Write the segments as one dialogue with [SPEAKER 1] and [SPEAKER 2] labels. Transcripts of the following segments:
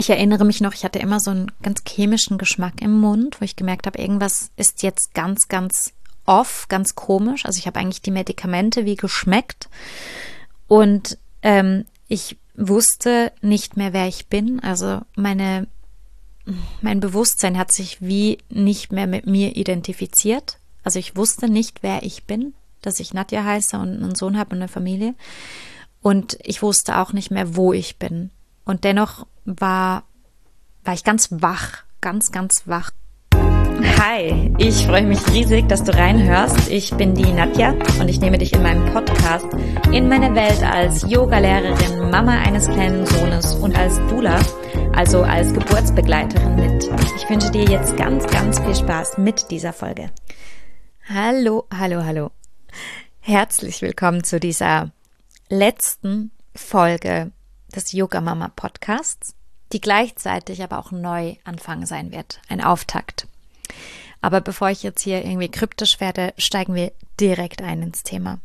[SPEAKER 1] Ich erinnere mich noch, ich hatte immer so einen ganz chemischen Geschmack im Mund, wo ich gemerkt habe, irgendwas ist jetzt ganz, ganz off, ganz komisch. Also ich habe eigentlich die Medikamente wie geschmeckt und ich wusste nicht mehr, wer ich bin. Also mein Bewusstsein hat sich wie nicht mehr mit mir identifiziert. Also ich wusste nicht, wer ich bin, dass ich Nadja heiße und einen Sohn habe und eine Familie. Und ich wusste auch nicht mehr, wo ich bin. Und dennoch war ich ganz wach, ganz, ganz wach. Hi, ich freue mich riesig, dass du reinhörst. Ich bin die Nadja und ich nehme dich in meinem Podcast in meine Welt als Yoga-Lehrerin, Mama eines kleinen Sohnes und als Doula, also als Geburtsbegleiterin mit. Ich wünsche dir jetzt ganz, ganz viel Spaß mit dieser Folge. Hallo, hallo, hallo. Herzlich willkommen zu dieser letzten Folge des Yoga Mama Podcasts, die gleichzeitig aber auch ein Neuanfang sein wird, ein Auftakt. Aber bevor ich jetzt hier irgendwie kryptisch werde, steigen wir direkt ein ins Thema.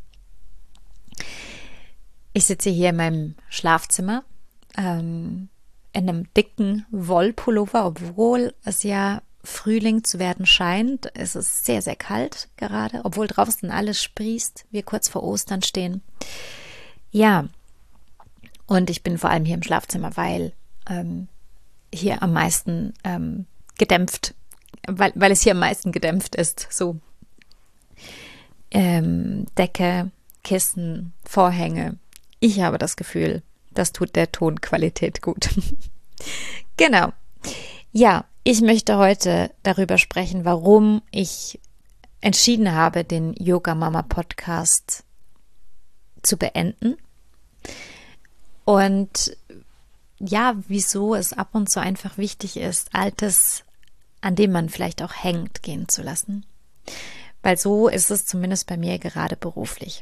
[SPEAKER 1] Ich sitze hier in meinem Schlafzimmer, in einem dicken Wollpullover, obwohl es ja Frühling zu werden scheint. Es ist sehr, sehr kalt gerade, obwohl draußen alles sprießt, wir kurz vor Ostern stehen. Ja, und ich bin vor allem hier im Schlafzimmer, weil hier am meisten gedämpft, weil es hier am meisten gedämpft ist. So Decke, Kissen, Vorhänge. Ich habe das Gefühl, das tut der Tonqualität gut. Genau. Ja, ich möchte heute darüber sprechen, warum ich entschieden habe, den Yoga Mama Podcast zu beenden. Und ja, wieso es ab und zu einfach wichtig ist, Altes, an dem man vielleicht auch hängt, gehen zu lassen. Weil so ist es zumindest bei mir gerade beruflich.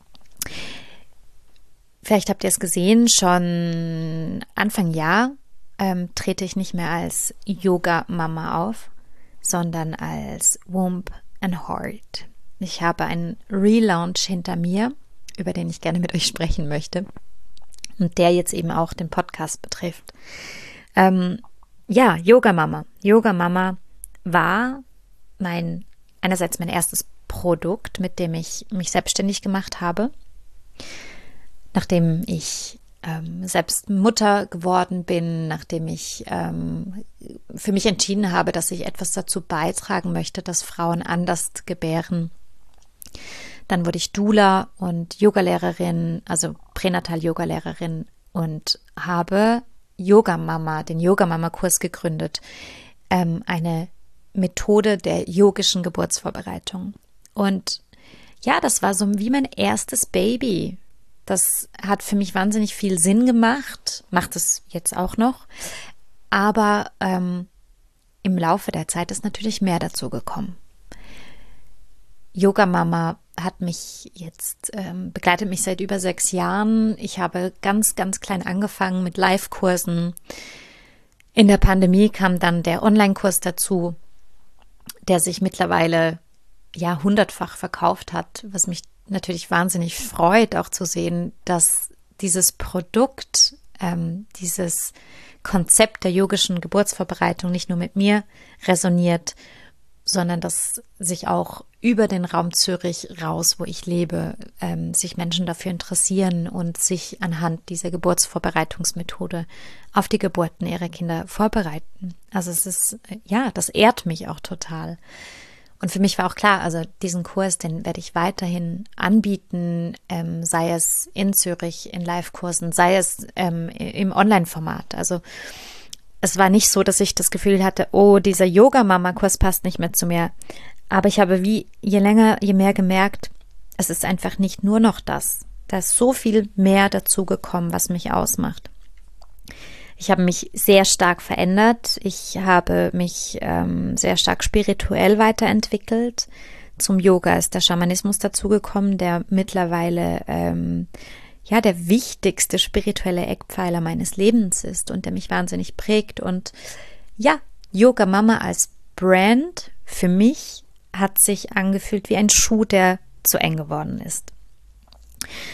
[SPEAKER 1] Vielleicht habt ihr es gesehen, schon Anfang Jahr trete ich nicht mehr als Yoga-Mama auf, sondern als Womb and Heart. Ich habe einen Relaunch hinter mir, über den ich gerne mit euch sprechen möchte und der jetzt eben auch den Podcast betrifft. Ja, Yoga Mama. Yoga Mama war einerseits mein erstes Produkt, mit dem ich mich selbstständig gemacht habe, nachdem ich selbst Mutter geworden bin, nachdem ich für mich entschieden habe, dass ich etwas dazu beitragen möchte, dass Frauen anders gebären. Dann wurde ich Doula und Yogalehrerin, also Pränatal-Yogalehrerin und habe den Yoga-Mama-Kurs gegründet, eine Methode der yogischen Geburtsvorbereitung. Und ja, das war so wie mein erstes Baby. Das hat für mich wahnsinnig viel Sinn gemacht, macht es jetzt auch noch, aber im Laufe der Zeit ist natürlich mehr dazu gekommen. Yoga Mama hat mich jetzt, begleitet mich seit über 6 Jahren. Ich habe ganz, ganz klein angefangen mit Live-Kursen. In der Pandemie kam dann der Online-Kurs dazu, der sich mittlerweile ja 100-fach verkauft hat, was mich natürlich wahnsinnig freut, auch zu sehen, dass dieses Produkt, dieses Konzept der yogischen Geburtsvorbereitung nicht nur mit mir resoniert, sondern dass sich auch über den Raum Zürich raus, wo ich lebe, sich Menschen dafür interessieren und sich anhand dieser Geburtsvorbereitungsmethode auf die Geburten ihrer Kinder vorbereiten. Also es ist, ja, das ehrt mich auch total. Und für mich war auch klar, also diesen Kurs, den werde ich weiterhin anbieten, sei es in Zürich in Live-Kursen, sei es im Online-Format. Also es war nicht so, dass ich das Gefühl hatte, oh, dieser Yoga-Mama-Kurs passt nicht mehr zu mir. Aber ich habe je länger, je mehr gemerkt, es ist einfach nicht nur noch das. Da ist so viel mehr dazu gekommen, was mich ausmacht. Ich habe mich sehr stark verändert. Ich habe mich sehr stark spirituell weiterentwickelt. Zum Yoga ist der Schamanismus dazugekommen, der mittlerweile der wichtigste spirituelle Eckpfeiler meines Lebens ist und der mich wahnsinnig prägt. Und ja, Yoga Mama als Brand für mich hat sich angefühlt wie ein Schuh, der zu eng geworden ist.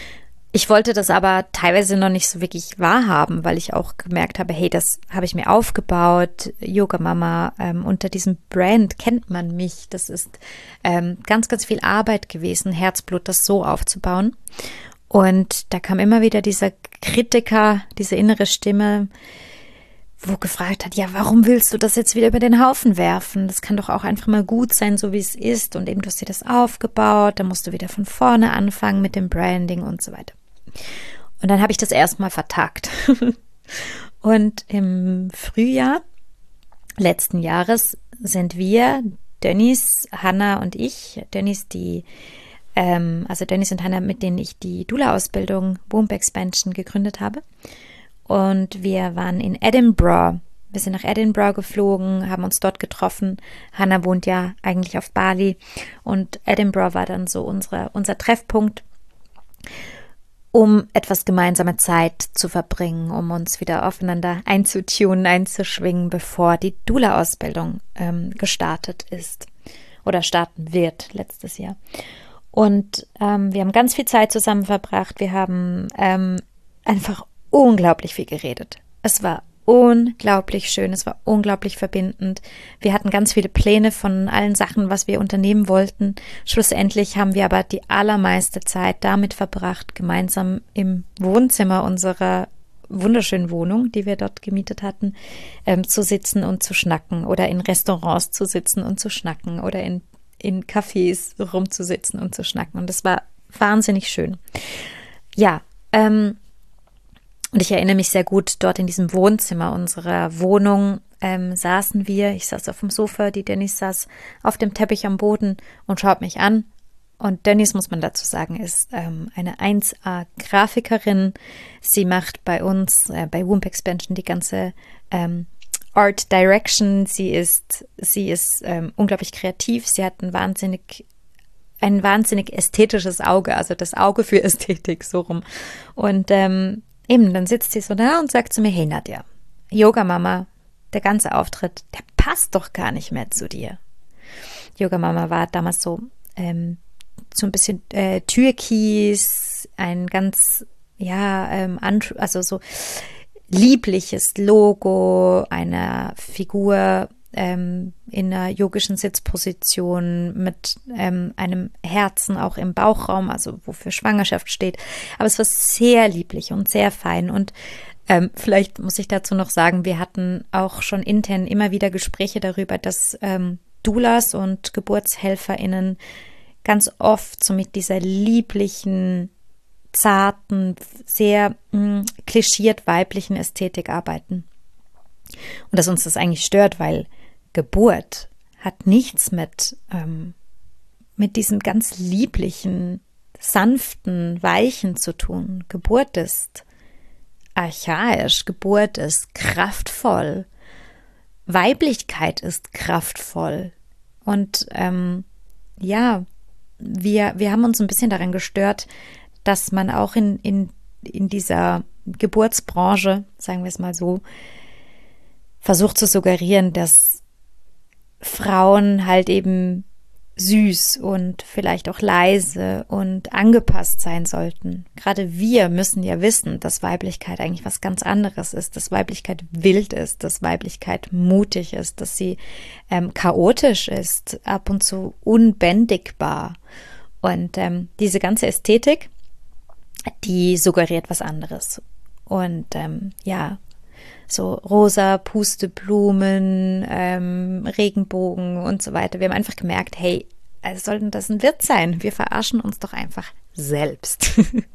[SPEAKER 1] Ich wollte das aber teilweise noch nicht so wirklich wahrhaben, weil ich auch gemerkt habe, hey, das habe ich mir aufgebaut. Yoga Mama, unter diesem Brand kennt man mich. Das ist ganz, ganz viel Arbeit gewesen, Herzblut, das so aufzubauen. Und da kam immer wieder dieser Kritiker, diese innere Stimme, wo gefragt hat, ja, warum willst du das jetzt wieder über den Haufen werfen? Das kann doch auch einfach mal gut sein, so wie es ist. Und eben, du hast dir das aufgebaut, dann musst du wieder von vorne anfangen mit dem Branding und so weiter. Und dann habe ich das erstmal vertagt. Und im Frühjahr letzten Jahres sind wir, Dennis, Hannah und ich, Dennis und Hannah, mit denen ich die Doula-Ausbildung Womb Expansion gegründet habe. Und wir waren in Edinburgh. Wir sind nach Edinburgh geflogen, haben uns dort getroffen. Hannah wohnt ja eigentlich auf Bali. Und Edinburgh war dann so unser Treffpunkt, um etwas gemeinsame Zeit zu verbringen, um uns wieder aufeinander einzutunen, einzuschwingen, bevor die Doula-Ausbildung gestartet ist oder starten wird letztes Jahr. Und wir haben ganz viel Zeit zusammen verbracht. Wir haben einfach unglaublich viel geredet. Es war unglaublich schön, es war unglaublich verbindend. Wir hatten ganz viele Pläne von allen Sachen, was wir unternehmen wollten. Schlussendlich haben wir aber die allermeiste Zeit damit verbracht, gemeinsam im Wohnzimmer unserer wunderschönen Wohnung, die wir dort gemietet hatten, zu sitzen und zu schnacken oder in Restaurants zu sitzen und zu schnacken oder in Cafés rumzusitzen und zu schnacken. Und das war wahnsinnig schön. Ja, und ich erinnere mich sehr gut, dort in diesem Wohnzimmer unserer Wohnung saßen wir. Ich saß auf dem Sofa, die Dennis saß auf dem Teppich am Boden und schaut mich an. Und Dennis, muss man dazu sagen, ist eine 1A-Grafikerin. Sie macht bei uns, bei Womb Expansion, die ganze Art Direction. Sie ist unglaublich kreativ. Sie hat ein wahnsinnig ästhetisches Auge, also das Auge für Ästhetik, so rum. Und eben, dann sitzt sie so da und sagt zu mir, hey Nadja, Yoga Mama, der ganze Auftritt, der passt doch gar nicht mehr zu dir. Yoga Mama war damals so ein bisschen türkis, ein ganz, also so liebliches Logo einer Figur in einer yogischen Sitzposition mit einem Herzen auch im Bauchraum, also wofür Schwangerschaft steht. Aber es war sehr lieblich und sehr fein. Und vielleicht muss ich dazu noch sagen, wir hatten auch schon intern immer wieder Gespräche darüber, dass Doulas und GeburtshelferInnen ganz oft so mit dieser lieblichen, zarten, sehr klischiert weiblichen Ästhetik arbeiten. Und dass uns das eigentlich stört, weil Geburt hat nichts mit diesem ganz lieblichen, sanften, weichen zu tun. Geburt ist archaisch, Geburt ist kraftvoll, Weiblichkeit ist kraftvoll. Und wir haben uns ein bisschen daran gestört, dass man auch in dieser Geburtsbranche, sagen wir es mal so, versucht zu suggerieren, dass Frauen halt eben süß und vielleicht auch leise und angepasst sein sollten. Gerade wir müssen ja wissen, dass Weiblichkeit eigentlich was ganz anderes ist, dass Weiblichkeit wild ist, dass Weiblichkeit mutig ist, dass sie chaotisch ist, ab und zu unbändigbar. Und diese ganze Ästhetik, die suggeriert was anderes. Und so rosa Pusteblumen, Regenbogen und so weiter. Wir haben einfach gemerkt, hey, sollten das ein Witz sein? Wir verarschen uns doch einfach selbst.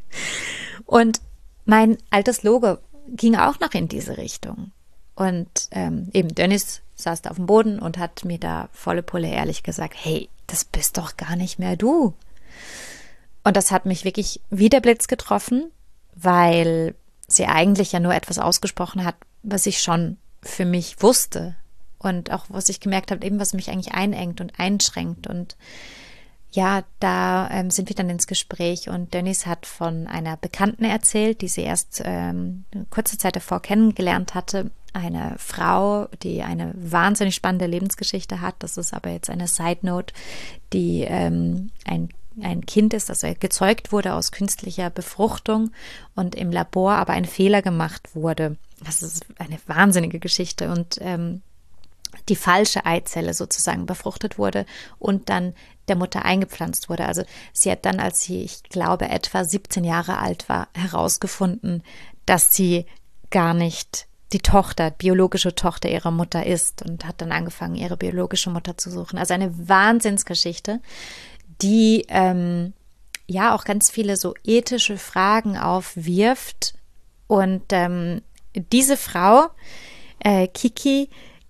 [SPEAKER 1] Und mein altes Logo ging auch noch in diese Richtung. Und eben Dennis saß da auf dem Boden und hat mir da volle Pulle ehrlich gesagt, hey, das bist doch gar nicht mehr du. Und das hat mich wirklich wie der Blitz getroffen, weil sie eigentlich ja nur etwas ausgesprochen hat, was ich schon für mich wusste und auch was ich gemerkt habe, eben was mich eigentlich einengt und einschränkt. Und ja, da sind wir dann ins Gespräch und Dennis hat von einer Bekannten erzählt, die sie erst kurze Zeit davor kennengelernt hatte. Eine Frau, die eine wahnsinnig spannende Lebensgeschichte hat. Das ist aber jetzt eine Side Note, die ein ein Kind ist, also gezeugt wurde aus künstlicher Befruchtung und im Labor aber ein Fehler gemacht wurde. Das ist eine wahnsinnige Geschichte und die falsche Eizelle sozusagen befruchtet wurde und dann der Mutter eingepflanzt wurde. Also sie hat dann, als sie, ich glaube, etwa 17 Jahre alt war, herausgefunden, dass sie gar nicht die Tochter, biologische Tochter ihrer Mutter ist und hat dann angefangen, ihre biologische Mutter zu suchen. Also eine Wahnsinnsgeschichte, die ja auch ganz viele so ethische Fragen aufwirft. Und diese Frau, Kiki,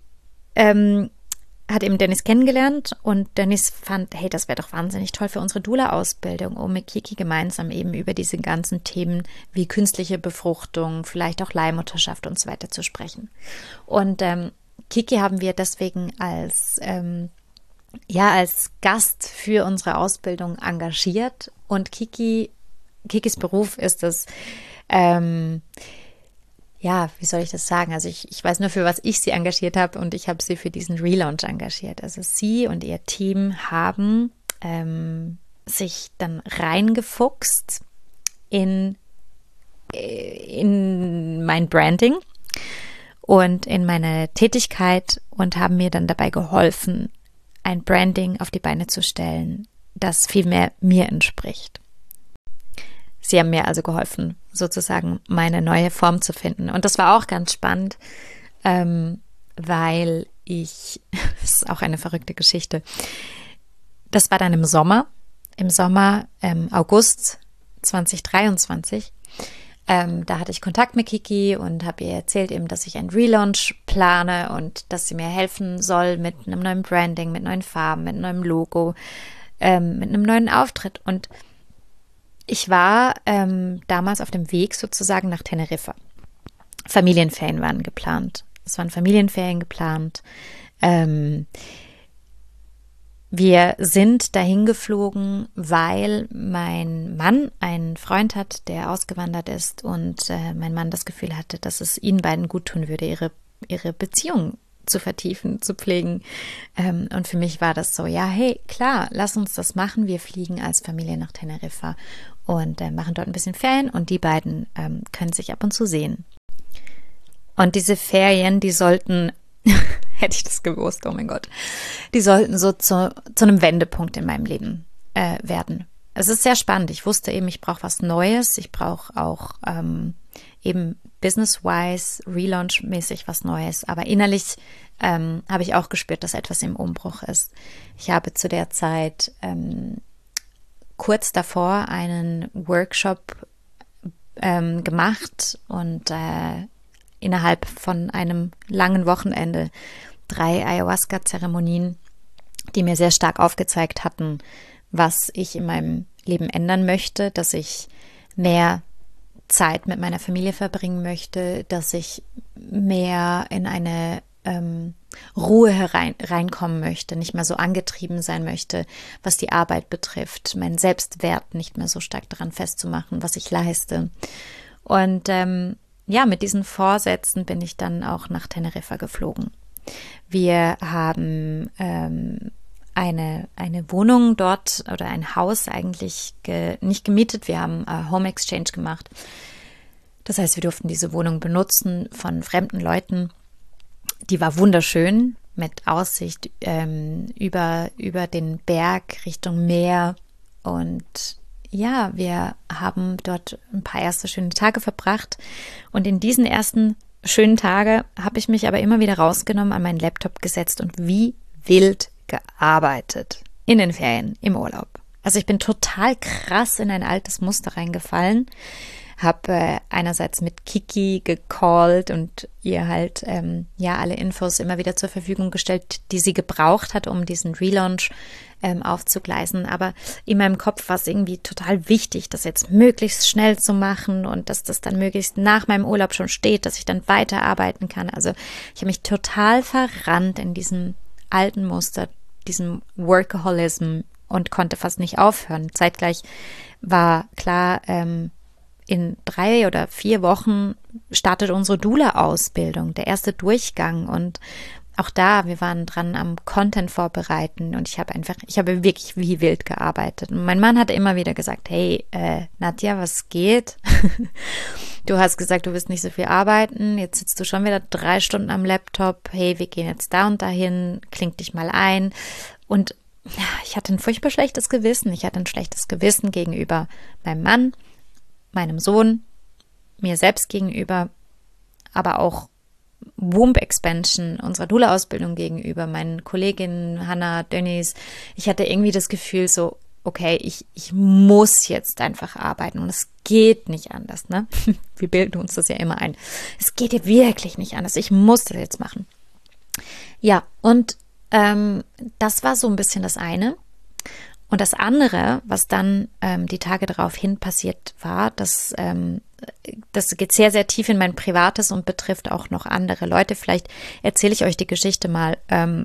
[SPEAKER 1] hat eben Dennis kennengelernt und Dennis fand, hey, das wäre doch wahnsinnig toll für unsere Doula-Ausbildung, um mit Kiki gemeinsam eben über diese ganzen Themen wie künstliche Befruchtung, vielleicht auch Leihmutterschaft und so weiter zu sprechen. Und Kiki haben wir deswegen als Gast für unsere Ausbildung engagiert und Kikis Beruf ist es, wie soll ich das sagen? Also ich weiß nur, für was ich sie engagiert habe und ich habe sie für diesen Relaunch engagiert. Also sie und ihr Team haben sich dann reingefuchst in mein Branding und in meine Tätigkeit und haben mir dann dabei geholfen, ein Branding auf die Beine zu stellen, das viel mehr mir entspricht. Sie haben mir also geholfen, sozusagen meine neue Form zu finden. Und das war auch ganz spannend, weil das ist auch eine verrückte Geschichte. Das war dann im Sommer, August 2023. Da hatte ich Kontakt mit Kiki und habe ihr erzählt eben, dass ich einen Relaunch plane und dass sie mir helfen soll mit einem neuen Branding, mit neuen Farben, mit einem neuen Logo, mit einem neuen Auftritt. Und ich war damals auf dem Weg sozusagen nach Teneriffa. Familienferien waren geplant. Es waren Familienferien geplant. Wir sind dahin geflogen, weil mein Mann einen Freund hat, der ausgewandert ist und mein Mann das Gefühl hatte, dass es ihnen beiden gut tun würde, ihre Beziehung zu vertiefen, zu pflegen. Und für mich war das so, ja, hey, klar, lass uns das machen. Wir fliegen als Familie nach Teneriffa und machen dort ein bisschen Ferien und die beiden können sich ab und zu sehen. Und diese Ferien, die sollten, hätte ich das gewusst, oh mein Gott, die sollten so zu einem Wendepunkt in meinem Leben werden. Es ist sehr spannend. Ich wusste eben, ich brauche was Neues. Ich brauche auch eben business-wise, relaunch-mäßig was Neues. Aber innerlich habe ich auch gespürt, dass etwas im Umbruch ist. Ich habe zu der Zeit kurz davor einen Workshop gemacht und innerhalb von einem langen Wochenende 3 Ayahuasca-Zeremonien, die mir sehr stark aufgezeigt hatten, was ich in meinem Leben ändern möchte, dass ich mehr Zeit mit meiner Familie verbringen möchte, dass ich mehr in eine Ruhe reinkommen möchte, nicht mehr so angetrieben sein möchte, was die Arbeit betrifft, meinen Selbstwert nicht mehr so stark daran festzumachen, was ich leiste. Und mit diesen Vorsätzen bin ich dann auch nach Teneriffa geflogen. Wir haben eine Wohnung dort oder ein Haus eigentlich nicht gemietet. Wir haben Home Exchange gemacht. Das heißt, wir durften diese Wohnung benutzen von fremden Leuten. Die war wunderschön mit Aussicht über den Berg Richtung Meer. Und ja, wir haben dort ein paar erste schöne Tage verbracht. Und in diesen ersten schönen Tagen habe ich mich aber immer wieder rausgenommen, an meinen Laptop gesetzt und wie wild gearbeitet. In den Ferien, im Urlaub. Also ich bin total krass in ein altes Muster reingefallen. Habe einerseits mit Kiki gecallt und ihr halt alle Infos immer wieder zur Verfügung gestellt, die sie gebraucht hat, um diesen Relaunch aufzugleisen. Aber in meinem Kopf war es irgendwie total wichtig, das jetzt möglichst schnell zu machen und dass das dann möglichst nach meinem Urlaub schon steht, dass ich dann weiterarbeiten kann. Also ich habe mich total verrannt in diesem alten Muster, diesem Workaholism und konnte fast nicht aufhören. Zeitgleich war klar, in 3 oder 4 Wochen startet unsere Doula-Ausbildung, der erste Durchgang. Und auch da, wir waren dran am Content vorbereiten und ich habe wirklich wie wild gearbeitet. Und mein Mann hat immer wieder gesagt, hey, Nadja, was geht? Du hast gesagt, du willst nicht so viel arbeiten, jetzt sitzt du schon wieder 3 Stunden am Laptop, hey, wir gehen jetzt da und dahin, kling dich mal ein. Und ja, ich hatte ein furchtbar schlechtes Gewissen. Ich hatte ein schlechtes Gewissen gegenüber meinem Mann, meinem Sohn, mir selbst gegenüber, aber auch Womb Expansion, unserer Doula-Ausbildung gegenüber, meinen Kolleginnen Hannah, Denise. Ich hatte irgendwie das Gefühl so, okay, ich muss jetzt einfach arbeiten und es geht nicht anders, ne? Wir bilden uns das ja immer ein. Es geht ja wirklich nicht anders. Ich muss das jetzt machen. Ja, und das war so ein bisschen das eine. Und das andere, was dann die Tage daraufhin passiert war, das geht sehr, sehr tief in mein Privates und betrifft auch noch andere Leute. Vielleicht erzähle ich euch die Geschichte mal,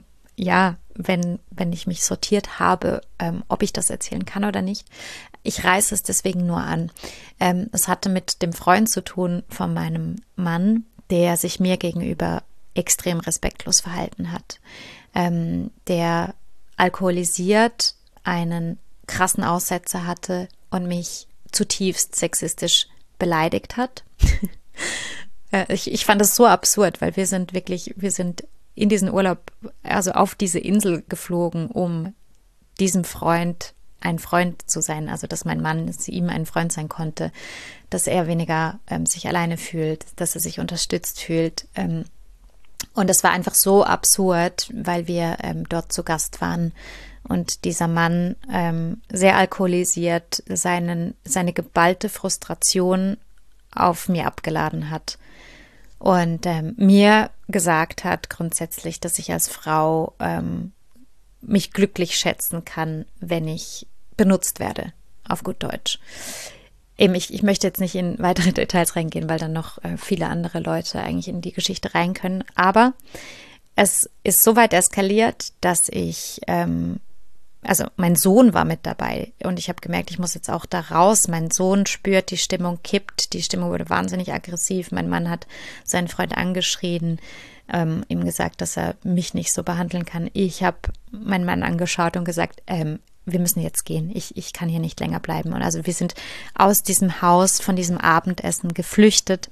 [SPEAKER 1] wenn ich mich sortiert habe, ob ich das erzählen kann oder nicht. Ich reiße es deswegen nur an. Es hatte mit dem Freund zu tun von meinem Mann, der sich mir gegenüber extrem respektlos verhalten hat. Der alkoholisiert einen krassen Aussetzer hatte und mich zutiefst sexistisch beleidigt hat. Ich fand das so absurd, weil wir sind in diesen Urlaub, also auf diese Insel geflogen, um diesem Freund ein Freund zu sein, also dass mein Mann ihm ein Freund sein konnte, dass er weniger sich alleine fühlt, dass er sich unterstützt fühlt. Und es war einfach so absurd, weil wir dort zu Gast waren und dieser Mann sehr alkoholisiert seine geballte Frustration auf mir abgeladen hat und mir gesagt hat grundsätzlich, dass ich als Frau mich glücklich schätzen kann, wenn ich benutzt werde, auf gut Deutsch. Eben, ich möchte jetzt nicht in weitere Details reingehen, weil dann noch viele andere Leute eigentlich in die Geschichte rein können. Aber es ist so weit eskaliert, dass also mein Sohn war mit dabei und ich habe gemerkt, ich muss jetzt auch da raus. Mein Sohn spürt, die Stimmung kippt, die Stimmung wurde wahnsinnig aggressiv. Mein Mann hat seinen Freund angeschrien, ihm gesagt, dass er mich nicht so behandeln kann. Ich habe meinen Mann angeschaut und gesagt, wir müssen jetzt gehen. Ich kann hier nicht länger bleiben. Und also wir sind aus diesem Haus, von diesem Abendessen geflüchtet.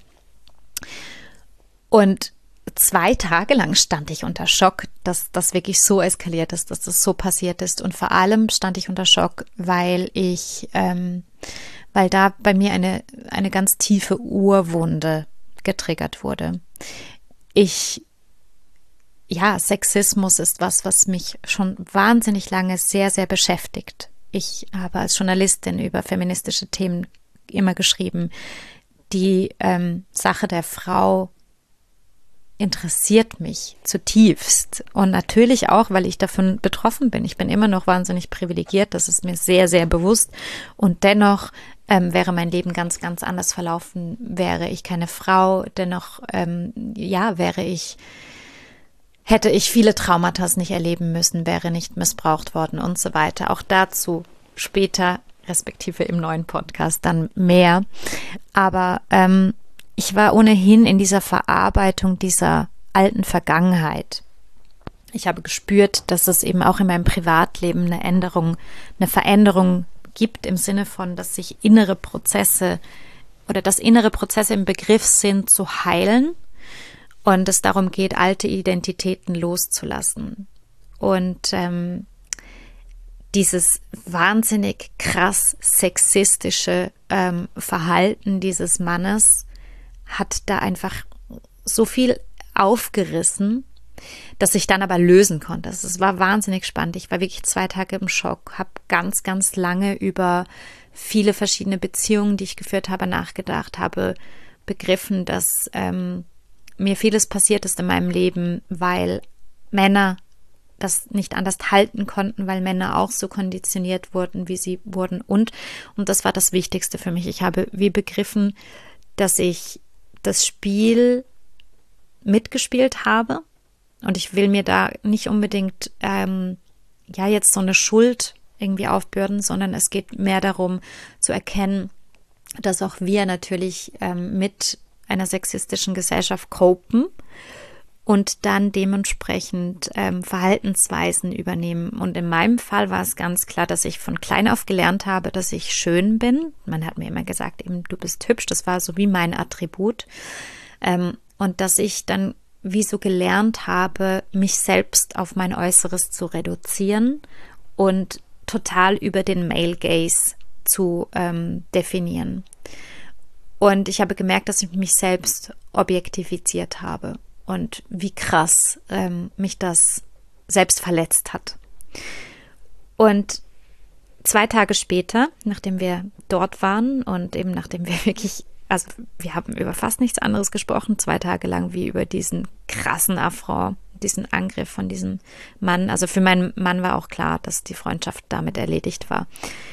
[SPEAKER 1] Und 2 Tage lang stand ich unter Schock, dass das wirklich so eskaliert ist, dass das so passiert ist. Und vor allem stand ich unter Schock, weil da bei mir eine ganz tiefe Urwunde getriggert wurde. Sexismus ist was mich schon wahnsinnig lange sehr, sehr beschäftigt. Ich habe als Journalistin über feministische Themen immer geschrieben. Die Sache der Frau interessiert mich zutiefst. Und natürlich auch, weil ich davon betroffen bin. Ich bin immer noch wahnsinnig privilegiert. Das ist mir sehr, sehr bewusst. Und dennoch wäre mein Leben ganz, ganz anders verlaufen, wäre ich keine Frau. Dennoch, hätte ich viele Traumata nicht erleben müssen, wäre nicht missbraucht worden und so weiter. Auch dazu später, respektive im neuen Podcast, dann mehr. Aber ich war ohnehin in dieser Verarbeitung dieser alten Vergangenheit. Ich habe gespürt, dass es eben auch in meinem Privatleben eine Veränderung gibt im Sinne von, dass sich innere Prozesse im Begriff sind zu heilen. Und es darum geht, alte Identitäten loszulassen. Und dieses wahnsinnig krass sexistische Verhalten dieses Mannes hat da einfach so viel aufgerissen, dass ich dann aber lösen konnte. Es war wahnsinnig spannend. Ich war wirklich 2 Tage im Schock, habe ganz, ganz lange über viele verschiedene Beziehungen, die ich geführt habe, nachgedacht, habe begriffen, dass mir vieles passiert ist in meinem Leben, weil Männer das nicht anders halten konnten, weil Männer auch so konditioniert wurden, wie sie wurden. Und das war das Wichtigste für mich. Ich habe wie begriffen, dass ich das Spiel mitgespielt habe. Und ich will mir da nicht unbedingt jetzt so eine Schuld irgendwie aufbürden, sondern es geht mehr darum zu erkennen, dass auch wir natürlich mit einer sexistischen Gesellschaft copen und dann dementsprechend Verhaltensweisen übernehmen. Und in meinem Fall war es ganz klar, dass ich von klein auf gelernt habe, dass ich schön bin. Man hat mir immer gesagt, eben du bist hübsch, das war so wie mein Attribut. Und dass ich dann wie so gelernt habe, mich selbst auf mein Äußeres zu reduzieren und total über den Male Gaze zu definieren. Und ich habe gemerkt, dass ich mich selbst objektifiziert habe und wie krass mich das selbst verletzt hat. Und 2 Tage später, nachdem wir dort waren und eben nachdem wir wirklich, also wir haben über fast nichts anderes gesprochen, 2 Tage lang wie über diesen krassen Affront, diesen Angriff von diesem Mann. Also für meinen Mann war auch klar, dass die Freundschaft damit erledigt war.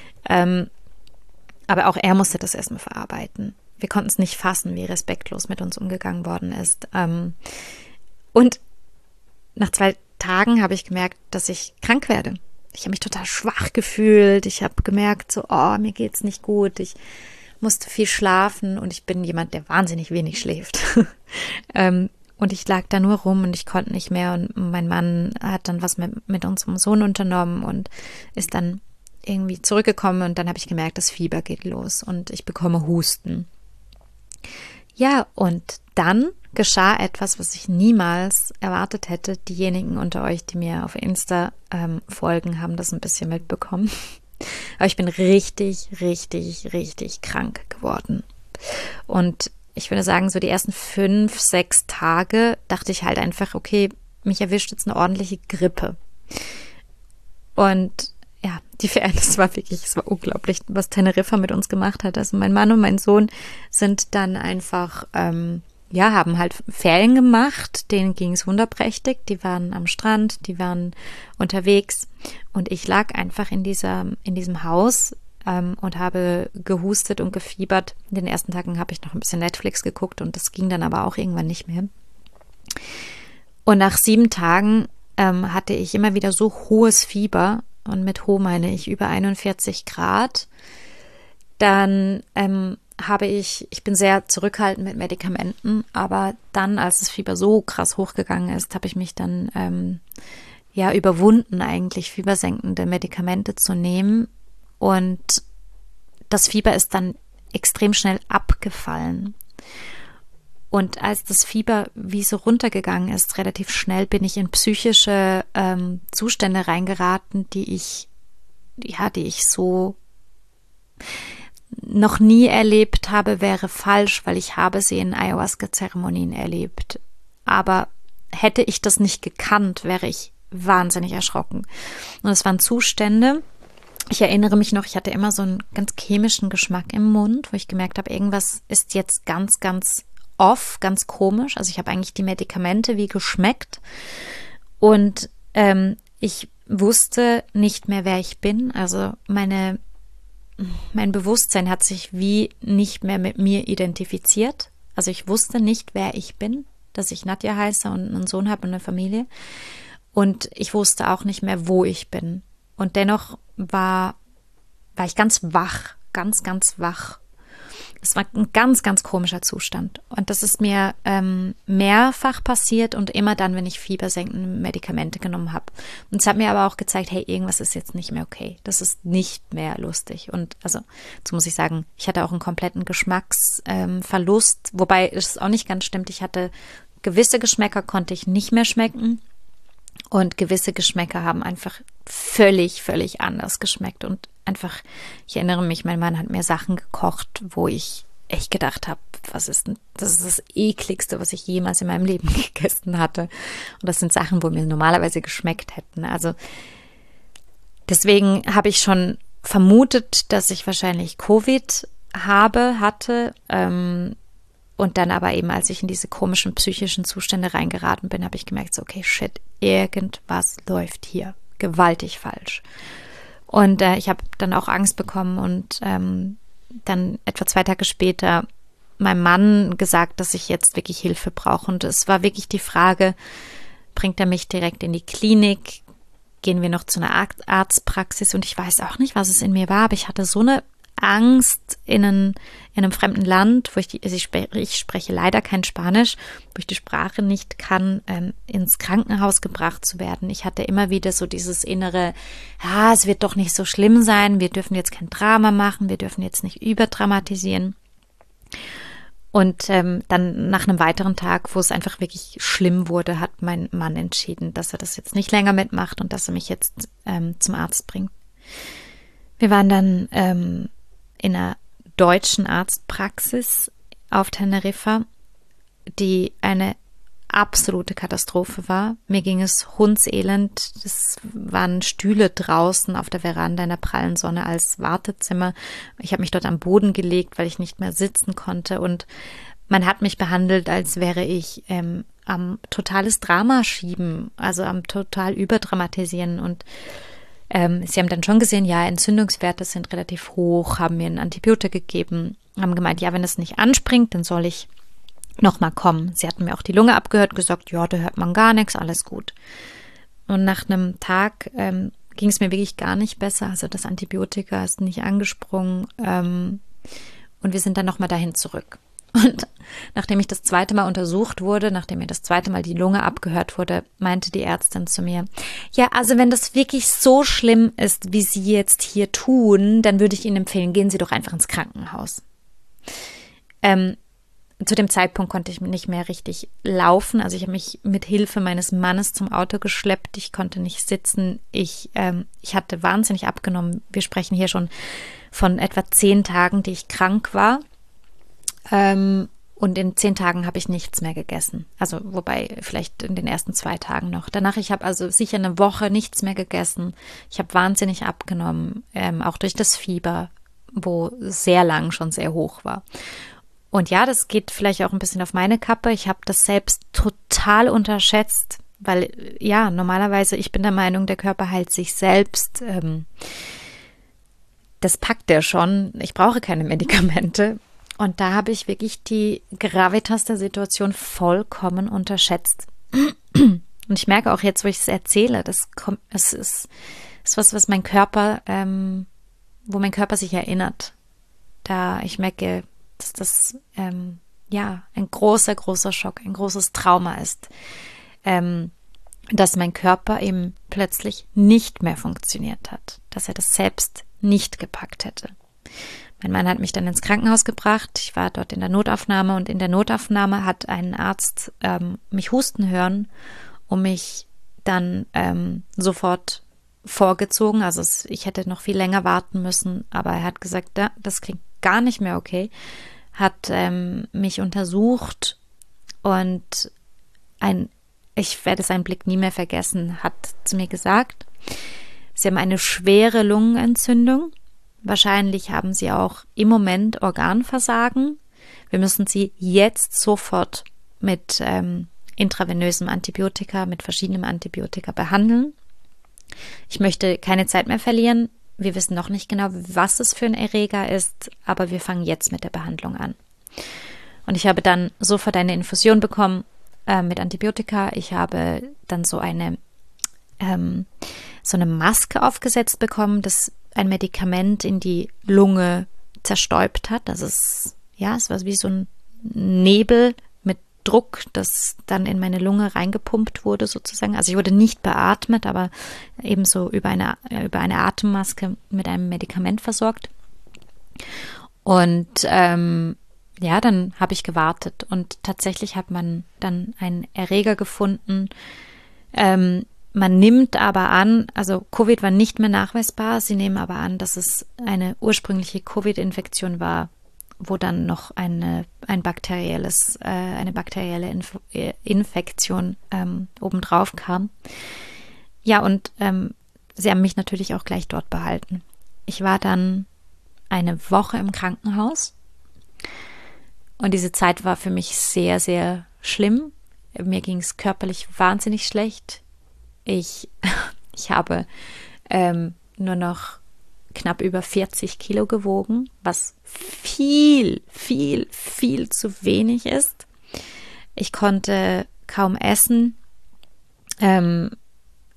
[SPEAKER 1] Aber auch er musste das erstmal verarbeiten. Wir konnten es nicht fassen, wie respektlos mit uns umgegangen worden ist. Und nach 2 Tagen habe ich gemerkt, dass ich krank werde. Ich habe mich total schwach gefühlt. Ich habe gemerkt, so, mir geht's nicht gut. Ich musste viel schlafen und ich bin jemand, der wahnsinnig wenig schläft. Und ich lag da nur rum und ich konnte nicht mehr. Und mein Mann hat dann was mit unserem Sohn unternommen und ist dann irgendwie zurückgekommen. Und dann habe ich gemerkt, das Fieber geht los und ich bekomme Husten. Ja, und dann geschah etwas, was ich niemals erwartet hätte. Diejenigen unter euch, die mir auf Insta folgen, haben das ein bisschen mitbekommen. Aber ich bin richtig, richtig, richtig krank geworden. Und ich würde sagen, so die ersten 5, 6 Tage dachte ich halt einfach, okay, mich erwischt jetzt eine ordentliche Grippe. Und ja, es war unglaublich, was Teneriffa mit uns gemacht hat. Also mein Mann und mein Sohn sind dann einfach, haben halt Ferien gemacht, denen ging es wunderprächtig, die waren am Strand, die waren unterwegs und ich lag einfach in diesem Haus und habe gehustet und gefiebert. In den ersten Tagen habe ich noch ein bisschen Netflix geguckt und das ging dann aber auch irgendwann nicht mehr. Und nach 7 Tagen hatte ich immer wieder so hohes Fieber, und mit hoch meine ich über 41 Grad, dann ich bin sehr zurückhaltend mit Medikamenten, aber dann, als das Fieber so krass hochgegangen ist, habe ich mich dann überwunden, eigentlich fiebersenkende Medikamente zu nehmen und das Fieber ist dann extrem schnell abgefallen. Und als das Fieber wie so runtergegangen ist, relativ schnell bin ich in psychische Zustände reingeraten, die ich so noch nie erlebt habe, wäre falsch, weil ich habe sie in Ayahuasca-Zeremonien erlebt. Aber hätte ich das nicht gekannt, wäre ich wahnsinnig erschrocken. Und es waren Zustände, ich erinnere mich noch, ich hatte immer so einen ganz chemischen Geschmack im Mund, wo ich gemerkt habe, irgendwas ist jetzt ganz, ganz off, ganz komisch. Also ich habe eigentlich die Medikamente wie geschmeckt und ich wusste nicht mehr, wer ich bin. Also mein Bewusstsein hat sich wie nicht mehr mit mir identifiziert. Also ich wusste nicht, wer ich bin, dass ich Nadja heiße und einen Sohn habe und eine Familie. Und ich wusste auch nicht mehr, wo ich bin. Und dennoch war ich ganz wach, ganz, ganz wach. Es war ein ganz, ganz komischer Zustand. Und das ist mir mehrfach passiert und immer dann, wenn ich fiebersenkende Medikamente genommen habe. Und es hat mir aber auch gezeigt, hey, irgendwas ist jetzt nicht mehr okay. Das ist nicht mehr lustig. Und also, so muss ich sagen, ich hatte auch einen kompletten Geschmacksverlust, wobei es auch nicht ganz stimmt. Ich hatte gewisse Geschmäcker konnte ich nicht mehr schmecken. Und gewisse Geschmäcker haben einfach völlig, völlig anders geschmeckt. Und einfach, ich erinnere mich, mein Mann hat mir Sachen gekocht, wo ich echt gedacht habe, das ist das Ekligste, was ich jemals in meinem Leben gegessen hatte. Und das sind Sachen, wo mir normalerweise geschmeckt hätten. Also deswegen habe ich schon vermutet, dass ich wahrscheinlich Covid hatte. Und dann aber eben, als ich in diese komischen psychischen Zustände reingeraten bin, habe ich gemerkt, so, okay, shit, irgendwas läuft hier gewaltig falsch. Und ich habe dann auch Angst bekommen und dann etwa 2 Tage später meinem Mann gesagt, dass ich jetzt wirklich Hilfe brauche. Und es war wirklich die Frage, bringt er mich direkt in die Klinik? Gehen wir noch zu einer Arztpraxis? Und ich weiß auch nicht, was es in mir war, aber ich hatte so eine Angst in einem fremden Land, wo ich spreche leider kein Spanisch, wo ich die Sprache nicht kann, ins Krankenhaus gebracht zu werden. Ich hatte immer wieder so dieses innere, es wird doch nicht so schlimm sein, wir dürfen jetzt kein Drama machen, wir dürfen jetzt nicht überdramatisieren. Und dann nach einem weiteren Tag, wo es einfach wirklich schlimm wurde, hat mein Mann entschieden, dass er das jetzt nicht länger mitmacht und dass er mich jetzt zum Arzt bringt. Wir waren dann in einer deutschen Arztpraxis auf Teneriffa, die eine absolute Katastrophe war. Mir ging es hundselend. Es waren Stühle draußen auf der Veranda in der prallen Sonne als Wartezimmer. Ich habe mich dort am Boden gelegt, weil ich nicht mehr sitzen konnte. Und man hat mich behandelt, als wäre ich am totales Drama schieben, also am total überdramatisieren. Und sie haben dann schon gesehen, ja, Entzündungswerte sind relativ hoch, haben mir ein Antibiotika gegeben, haben gemeint, ja, wenn es nicht anspringt, dann soll ich nochmal kommen. Sie hatten mir auch die Lunge abgehört, gesagt, ja, da hört man gar nichts, alles gut. Und nach einem Tag ging es mir wirklich gar nicht besser. Also das Antibiotika ist nicht angesprungen. Und wir sind dann nochmal dahin zurück. Und nachdem ich das zweite Mal untersucht wurde, nachdem mir das zweite Mal die Lunge abgehört wurde, meinte die Ärztin zu mir, ja, also wenn das wirklich so schlimm ist, wie Sie jetzt hier tun, dann würde ich Ihnen empfehlen, gehen Sie doch einfach ins Krankenhaus. Zu dem Zeitpunkt konnte ich nicht mehr richtig laufen. Also ich habe mich mit Hilfe meines Mannes zum Auto geschleppt. Ich konnte nicht sitzen. Ich hatte wahnsinnig abgenommen. Wir sprechen hier schon von etwa 10 Tagen, die ich krank war. Und in 10 Tagen habe ich nichts mehr gegessen. Also wobei vielleicht in den ersten 2 Tagen noch. Danach, ich habe also sicher eine Woche nichts mehr gegessen. Ich habe wahnsinnig abgenommen, auch durch das Fieber, wo sehr lang schon sehr hoch war. Und ja, das geht vielleicht auch ein bisschen auf meine Kappe. Ich habe das selbst total unterschätzt, weil ja, normalerweise, ich bin der Meinung, der Körper heilt sich selbst. Das packt er schon. Ich brauche keine Medikamente. Und da habe ich wirklich die Gravitas der Situation vollkommen unterschätzt. Und ich merke auch jetzt, wo ich es erzähle, es ist was mein Körper, wo mein Körper sich erinnert. Da ich merke, dass das ein großer, großer Schock, ein großes Trauma ist, dass mein Körper eben plötzlich nicht mehr funktioniert hat, dass er das selbst nicht gepackt hätte. Mein Mann hat mich dann ins Krankenhaus gebracht. Ich war dort in der Notaufnahme und in der Notaufnahme hat ein Arzt mich husten hören und mich dann sofort vorgezogen. Also ich hätte noch viel länger warten müssen, aber er hat gesagt, ja, das klingt gar nicht mehr okay. Hat mich untersucht und ich werde seinen Blick nie mehr vergessen, hat zu mir gesagt, Sie haben eine schwere Lungenentzündung. Wahrscheinlich haben Sie auch im Moment Organversagen. Wir müssen Sie jetzt sofort mit intravenösem Antibiotika, mit verschiedenen Antibiotika behandeln. Ich möchte keine Zeit mehr verlieren. Wir wissen noch nicht genau, was es für ein Erreger ist, aber wir fangen jetzt mit der Behandlung an. Und ich habe dann sofort eine Infusion bekommen mit Antibiotika. Ich habe dann so eine Maske aufgesetzt bekommen, das ein Medikament in die Lunge zerstäubt hat. Also es war wie so ein Nebel mit Druck, das dann in meine Lunge reingepumpt wurde sozusagen. Also ich wurde nicht beatmet, aber ebenso über eine Atemmaske mit einem Medikament versorgt. Und dann habe ich gewartet und tatsächlich hat man dann einen Erreger gefunden. Man nimmt aber an, also Covid war nicht mehr nachweisbar, sie nehmen aber an, dass es eine ursprüngliche Covid-Infektion war, wo dann noch eine bakterielle Infektion obendrauf kam. Ja, und sie haben mich natürlich auch gleich dort behalten. Ich war dann eine Woche im Krankenhaus und diese Zeit war für mich sehr, sehr schlimm. Mir ging es körperlich wahnsinnig schlecht. Ich habe nur noch knapp über 40 Kilo gewogen, was viel, viel, viel zu wenig ist. Ich konnte kaum essen.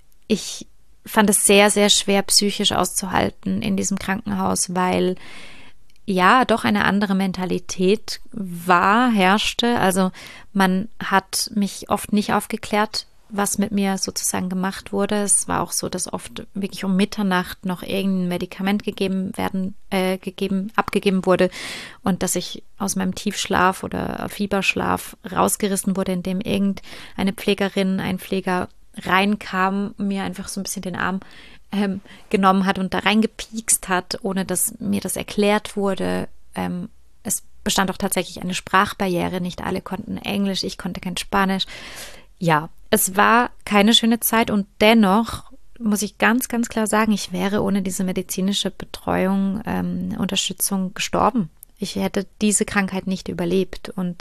[SPEAKER 1] Ich fand es sehr, sehr schwer, psychisch auszuhalten in diesem Krankenhaus, weil ja doch eine andere Mentalität herrschte. Also man hat mich oft nicht aufgeklärt, was mit mir sozusagen gemacht wurde. Es war auch so, dass oft wirklich um Mitternacht noch irgendein Medikament abgegeben wurde und dass ich aus meinem Tiefschlaf oder Fieberschlaf rausgerissen wurde, indem irgendeine Pflegerin, ein Pfleger reinkam, mir einfach so ein bisschen den Arm genommen hat und da reingepiekst hat, ohne dass mir das erklärt wurde. Es bestand auch tatsächlich eine Sprachbarriere. Nicht alle konnten Englisch, ich konnte kein Spanisch. Ja, es war keine schöne Zeit und dennoch muss ich ganz, ganz klar sagen, ich wäre ohne diese medizinische Betreuung, Unterstützung gestorben. Ich hätte diese Krankheit nicht überlebt und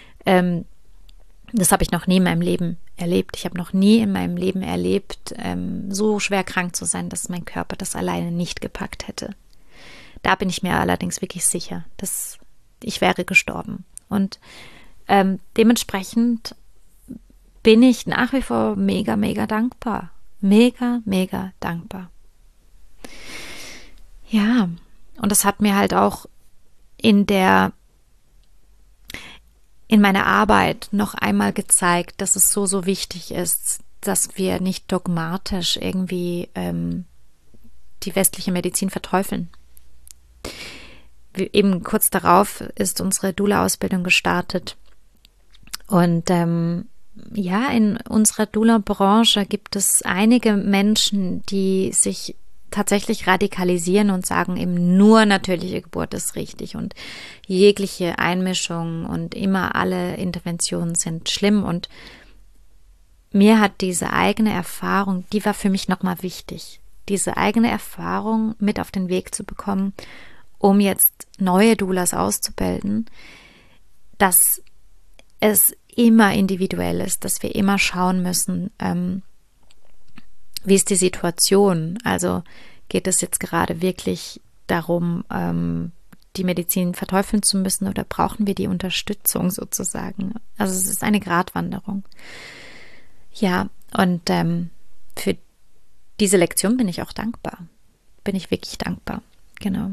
[SPEAKER 1] das habe ich noch nie in meinem Leben erlebt. Ich habe noch nie in meinem Leben erlebt, so schwer krank zu sein, dass mein Körper das alleine nicht gepackt hätte. Da bin ich mir allerdings wirklich sicher, dass ich wäre gestorben. Und dementsprechend bin ich nach wie vor mega, mega dankbar. Mega, mega dankbar. Ja, und das hat mir halt auch in meiner Arbeit noch einmal gezeigt, dass es so wichtig ist, dass wir nicht dogmatisch irgendwie die westliche Medizin verteufeln. Eben kurz darauf ist unsere Doula-Ausbildung gestartet. Und in unserer Doula-Branche gibt es einige Menschen, die sich tatsächlich radikalisieren und sagen, eben nur natürliche Geburt ist richtig und jegliche Einmischung und immer alle Interventionen sind schlimm. Und mir hat diese eigene Erfahrung, die war für mich nochmal wichtig, diese eigene Erfahrung mit auf den Weg zu bekommen, um jetzt neue Doulas auszubilden, dass es immer individuell ist, dass wir immer schauen müssen, wie ist die Situation? Also geht es jetzt gerade wirklich darum, die Medizin verteufeln zu müssen oder brauchen wir die Unterstützung sozusagen? Also es ist eine Gratwanderung. Ja, und für diese Lektion bin ich auch dankbar. Bin ich wirklich dankbar. Genau.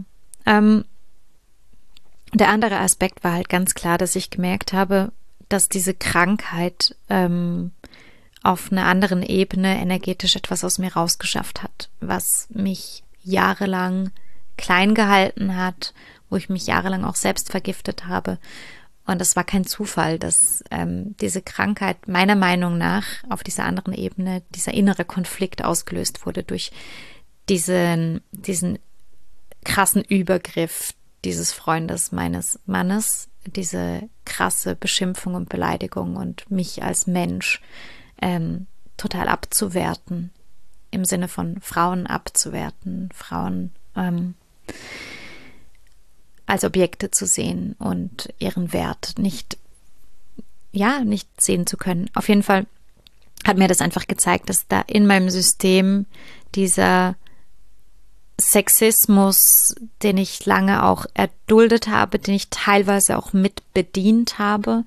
[SPEAKER 1] Der andere Aspekt war halt ganz klar, dass ich gemerkt habe, dass diese Krankheit auf einer anderen Ebene energetisch etwas aus mir rausgeschafft hat, was mich jahrelang klein gehalten hat, wo ich mich jahrelang auch selbst vergiftet habe. Und es war kein Zufall, dass diese Krankheit meiner Meinung nach auf dieser anderen Ebene, dieser innere Konflikt ausgelöst wurde durch diesen krassen Übergriff dieses Freundes meines Mannes, diese krasse Beschimpfung und Beleidigung und mich als Mensch total abzuwerten, im Sinne von Frauen abzuwerten, Frauen als Objekte zu sehen und ihren Wert nicht sehen zu können. Auf jeden Fall hat mir das einfach gezeigt, dass da in meinem System dieser Sexismus, den ich lange auch erduldet habe, den ich teilweise auch mit bedient habe,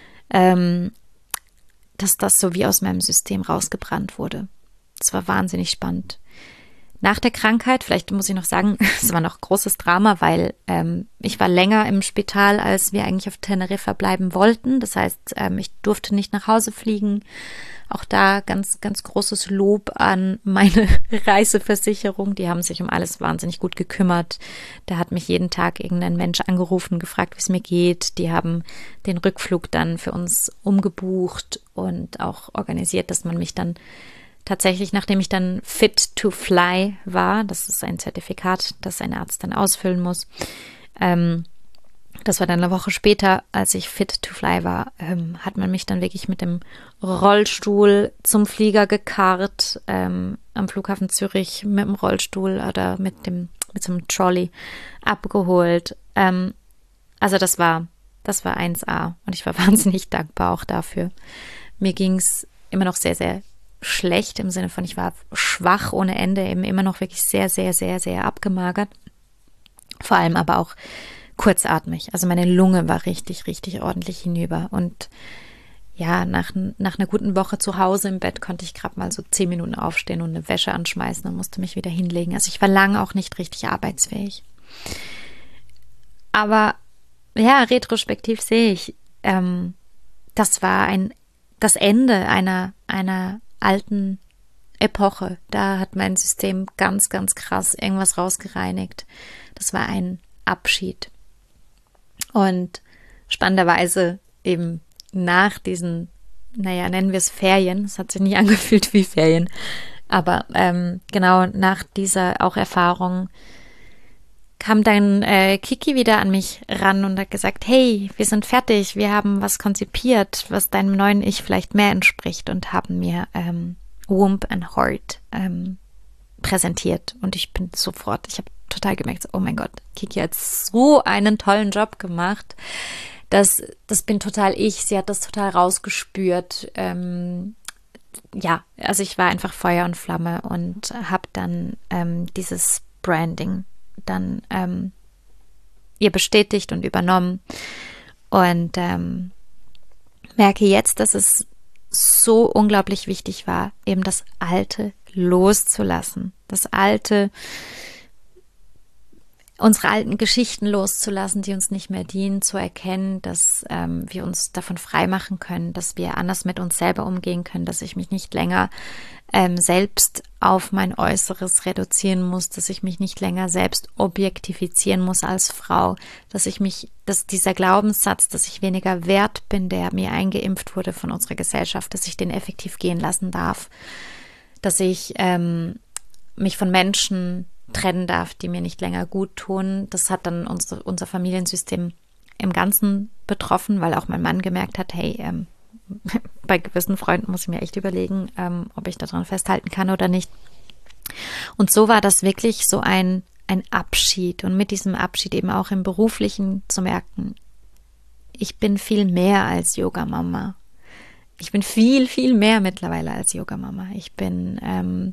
[SPEAKER 1] dass das so wie aus meinem System rausgebrannt wurde. Das war wahnsinnig spannend. Nach der Krankheit, vielleicht muss ich noch sagen, es war noch großes Drama, weil ich war länger im Spital, als wir eigentlich auf Teneriffa bleiben wollten. Das heißt, ich durfte nicht nach Hause fliegen. Auch da ganz, ganz großes Lob an meine Reiseversicherung. Die haben sich um alles wahnsinnig gut gekümmert. Da hat mich jeden Tag irgendein Mensch angerufen, gefragt, wie es mir geht. Die haben den Rückflug dann für uns umgebucht und auch organisiert, dass man mich dann tatsächlich, nachdem ich dann fit to fly war, das ist ein Zertifikat, das ein Arzt dann ausfüllen muss, das war dann eine Woche später, als ich fit to fly war, hat man mich dann wirklich mit dem Rollstuhl zum Flieger gekarrt, am Flughafen Zürich mit dem Rollstuhl oder mit so einem Trolley abgeholt. Also das war 1A und ich war wahnsinnig dankbar auch dafür. Mir ging es immer noch sehr, sehr schlecht im Sinne von, ich war schwach ohne Ende, eben immer noch wirklich sehr, sehr, sehr, sehr abgemagert. Vor allem aber auch kurzatmig. Also meine Lunge war richtig, richtig ordentlich hinüber. Und ja, nach einer guten Woche zu Hause im Bett konnte ich gerade mal so 10 Minuten aufstehen und eine Wäsche anschmeißen und musste mich wieder hinlegen. Also ich war lange auch nicht richtig arbeitsfähig. Aber ja, retrospektiv sehe ich, das war das Ende einer alten Epoche. Da hat mein System ganz, ganz krass irgendwas rausgereinigt. Das war ein Abschied. Und spannenderweise eben nach diesen, nennen wir es Ferien, es hat sich nicht angefühlt wie Ferien, aber genau nach dieser auch Erfahrung kam dann Kiki wieder an mich ran und hat gesagt, hey, wir sind fertig, wir haben was konzipiert, was deinem neuen Ich vielleicht mehr entspricht, und haben mir Womb and Heart präsentiert. Und ich habe total gemerkt, oh mein Gott, Kiki hat so einen tollen Job gemacht. Das bin total ich, sie hat das total rausgespürt. Also ich war einfach Feuer und Flamme und habe dann dieses Branding dann ihr bestätigt und übernommen und merke jetzt, dass es so unglaublich wichtig war, eben das Alte loszulassen, unsere alten Geschichten loszulassen, die uns nicht mehr dienen, zu erkennen, dass wir uns davon freimachen können, dass wir anders mit uns selber umgehen können, dass ich mich nicht länger selbst auf mein Äußeres reduzieren muss, dass ich mich nicht länger selbst objektifizieren muss als Frau, dass dieser Glaubenssatz, dass ich weniger wert bin, der mir eingeimpft wurde von unserer Gesellschaft, dass ich den effektiv gehen lassen darf, dass ich mich von Menschen trennen darf, die mir nicht länger gut tun. Das hat dann unser Familiensystem im Ganzen betroffen, weil auch mein Mann gemerkt hat, hey, bei gewissen Freunden muss ich mir echt überlegen, ob ich daran festhalten kann oder nicht. Und so war das wirklich so ein Abschied, und mit diesem Abschied eben auch im Beruflichen zu merken, ich bin viel mehr als Yogamama. Ich bin viel, viel mehr mittlerweile als Yogamama. Ich bin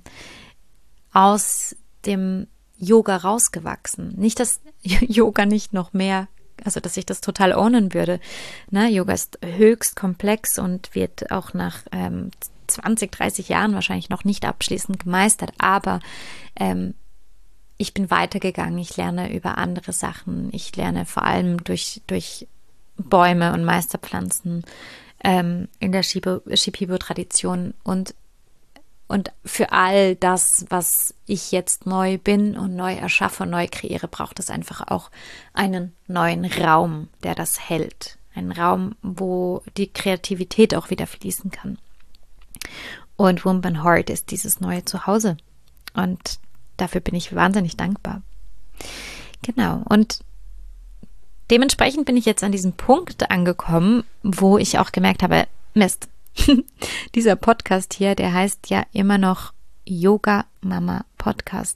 [SPEAKER 1] aus dem Yoga rausgewachsen. Nicht, dass Yoga nicht noch mehr, also dass ich das total ownen würde. Yoga ist höchst komplex und wird auch nach 20, 30 Jahren wahrscheinlich noch nicht abschließend gemeistert, aber ich bin weitergegangen. Ich lerne über andere Sachen. Ich lerne vor allem durch Bäume und Meisterpflanzen in der Shipibo-Tradition, und für all das, was ich jetzt neu bin und neu erschaffe und neu kreiere, braucht es einfach auch einen neuen Raum, der das hält. Einen Raum, wo die Kreativität auch wieder fließen kann. Und Womb and Heart ist dieses neue Zuhause. Und dafür bin ich wahnsinnig dankbar. Genau. Und dementsprechend bin ich jetzt an diesem Punkt angekommen, wo ich auch gemerkt habe, Mist, dieser Podcast hier, der heißt ja immer noch Yoga Mama Podcast.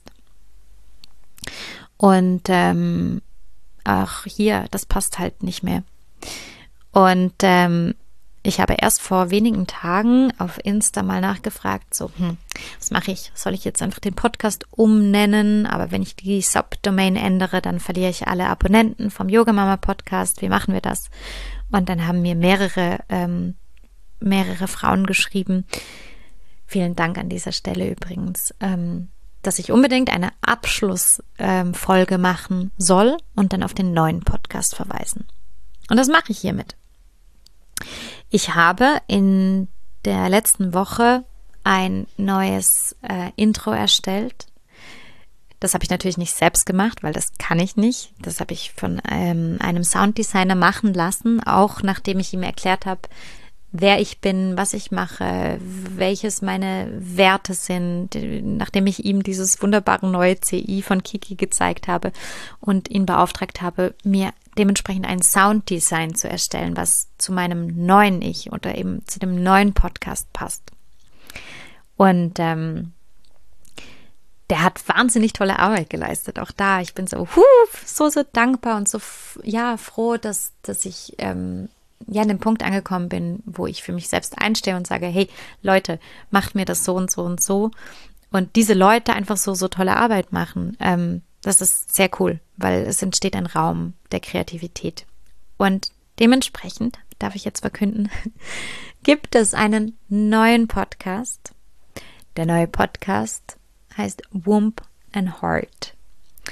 [SPEAKER 1] Und auch hier, das passt halt nicht mehr. Und ich habe erst vor wenigen Tagen auf Insta mal nachgefragt, so, was mache ich? Soll ich jetzt einfach den Podcast umnennen? Aber wenn ich die Subdomain ändere, dann verliere ich alle Abonnenten vom Yoga Mama Podcast. Wie machen wir das? Und dann haben mir mehrere Frauen geschrieben, vielen Dank an dieser Stelle übrigens, dass ich unbedingt eine Abschlussfolge machen soll und dann auf den neuen Podcast verweisen. Und das mache ich hiermit. Ich habe in der letzten Woche ein neues Intro erstellt. Das habe ich natürlich nicht selbst gemacht, weil das kann ich nicht. Das habe ich von einem Sounddesigner machen lassen, auch nachdem ich ihm erklärt habe, wer ich bin, was ich mache, welches meine Werte sind, nachdem ich ihm dieses wunderbare neue CI von Kiki gezeigt habe und ihn beauftragt habe, mir dementsprechend ein Sounddesign zu erstellen, was zu meinem neuen Ich oder eben zu dem neuen Podcast passt. Und der hat wahnsinnig tolle Arbeit geleistet, auch da. Ich bin so dankbar und so froh, dass ich an dem Punkt angekommen bin, wo ich für mich selbst einstehe und sage, hey Leute, macht mir das so und so und so. Und diese Leute einfach so tolle Arbeit machen, das ist sehr cool, weil es entsteht ein Raum der Kreativität. Und dementsprechend, darf ich jetzt verkünden, gibt es einen neuen Podcast. Der neue Podcast heißt Womb and Heart.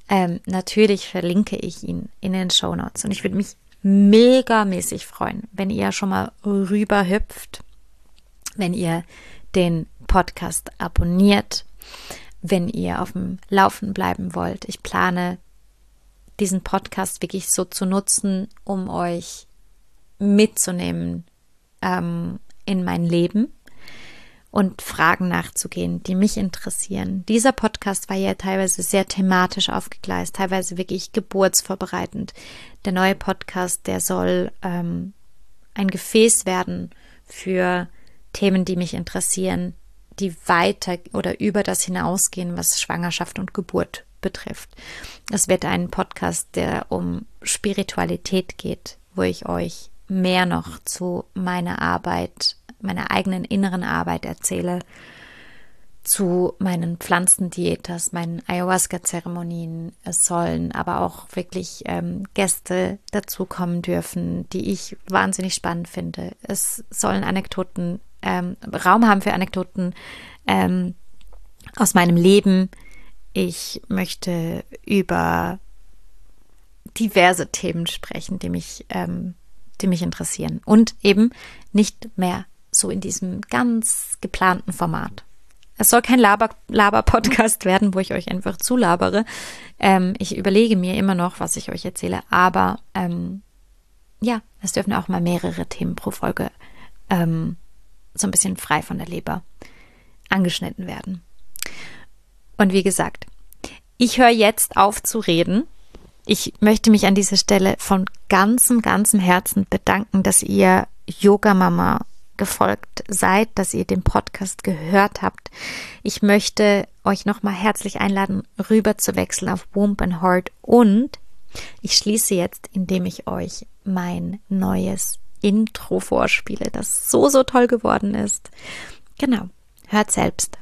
[SPEAKER 1] Natürlich verlinke ich ihn in den Shownotes und ich würde mich megamäßig freuen, wenn ihr schon mal rüber hüpft, wenn ihr den Podcast abonniert, wenn ihr auf dem Laufen bleiben wollt. Ich plane, diesen Podcast wirklich so zu nutzen, um euch mitzunehmen in mein Leben und Fragen nachzugehen, die mich interessieren. Dieser Podcast war ja teilweise sehr thematisch aufgegleist, teilweise wirklich geburtsvorbereitend. Der neue Podcast, der soll ein Gefäß werden für Themen, die mich interessieren, die weiter oder über das hinausgehen, was Schwangerschaft und Geburt betrifft. Es wird ein Podcast, der um Spiritualität geht, wo ich euch mehr noch zu meiner Arbeit, meiner eigenen inneren Arbeit erzähle, zu meinen Pflanzendietas, meinen Ayahuasca-Zeremonien. Es sollen aber auch wirklich Gäste dazukommen dürfen, die ich wahnsinnig spannend finde. Es sollen Anekdoten, Raum haben für Anekdoten aus meinem Leben. Ich möchte über diverse Themen sprechen, die mich interessieren und eben nicht mehr so in diesem ganz geplanten Format. Es soll kein Laber-Podcast werden, wo ich euch einfach zulabere. Ich überlege mir immer noch, was ich euch erzähle, aber es dürfen auch mal mehrere Themen pro Folge so ein bisschen frei von der Leber angeschnitten werden. Und wie gesagt, ich höre jetzt auf zu reden. Ich möchte mich an dieser Stelle von ganzem Herzen bedanken, dass ihr Yoga Mama gefolgt seid, dass ihr den Podcast gehört habt. Ich möchte euch nochmal herzlich einladen, rüber zu wechseln auf Womb and Heart, und ich schließe jetzt, indem ich euch mein neues Intro vorspiele, das so toll geworden ist. Genau, hört selbst.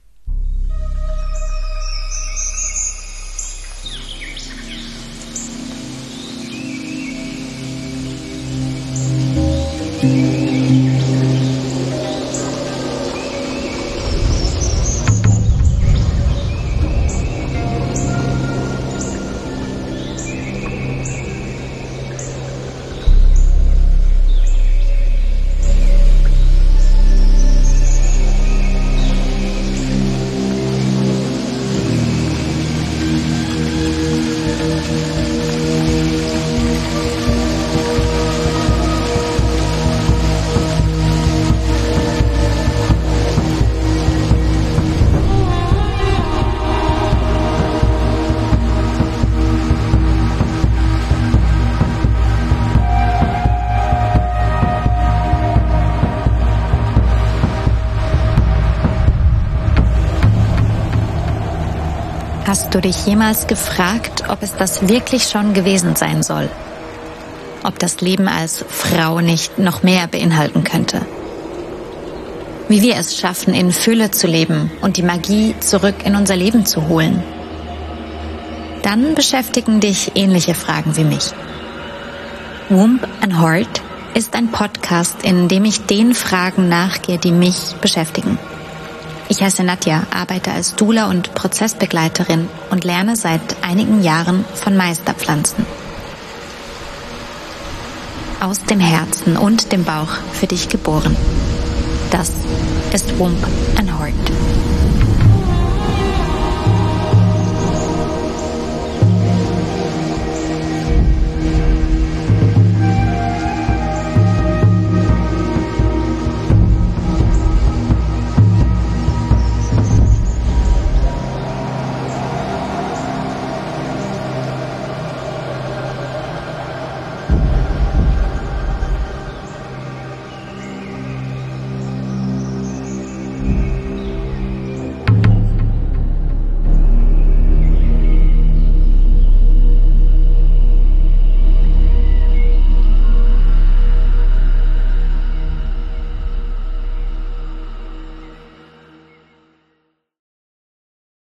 [SPEAKER 1] Hast du dich jemals gefragt, ob es das wirklich schon gewesen sein soll? Ob das Leben als Frau nicht noch mehr beinhalten könnte? Wie wir es schaffen, in Fülle zu leben und die Magie zurück in unser Leben zu holen? Dann beschäftigen dich ähnliche Fragen wie mich. Womb and Heart ist ein Podcast, in dem ich den Fragen nachgehe, die mich beschäftigen. Ich heiße Nadja, arbeite als Doula und Prozessbegleiterin und lerne seit einigen Jahren von Meisterpflanzen. Aus dem Herzen und dem Bauch für dich geboren. Das ist Womb and Heart.